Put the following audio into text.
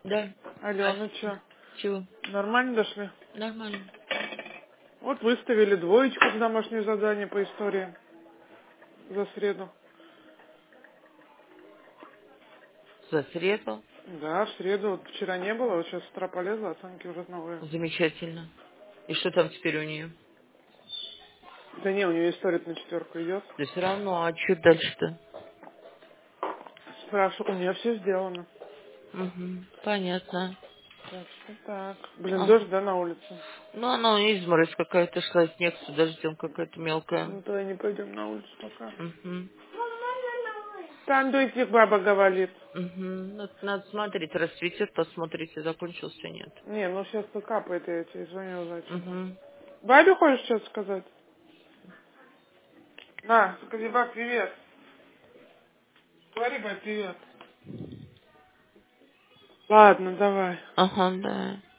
Да. Алло, ну чё, Чего? нормально дошли? Нормально. Вот выставили двоечку в домашнее задание по истории за среду. За среду. Да, в среду. Вот вчера не было, вот сейчас с утра полезла, оценки уже новые. Замечательно. И что там теперь у нее? Да не, у нее история на 4 идет. Да все равно, а что дальше-то? Спрашиваю, у нее все сделано. Угу. Понятно. Так что так. Блин, А. дождь, да, на улице? Ну, она изморозь какая-то шла, снег с дождем какая-то мелкая. Ну, давай не пойдем на улицу пока. Угу. Там дойти баба говорит. Угу. Надо смотреть, расцветет, посмотрите, закончился, нет. Не, ну сейчас капает, я тебе звоню, зачем. Угу. Бабе хочешь что-то сказать? На, скажи, баб, привет. Говори, баб, привет. Ладно, давай. Ага, да.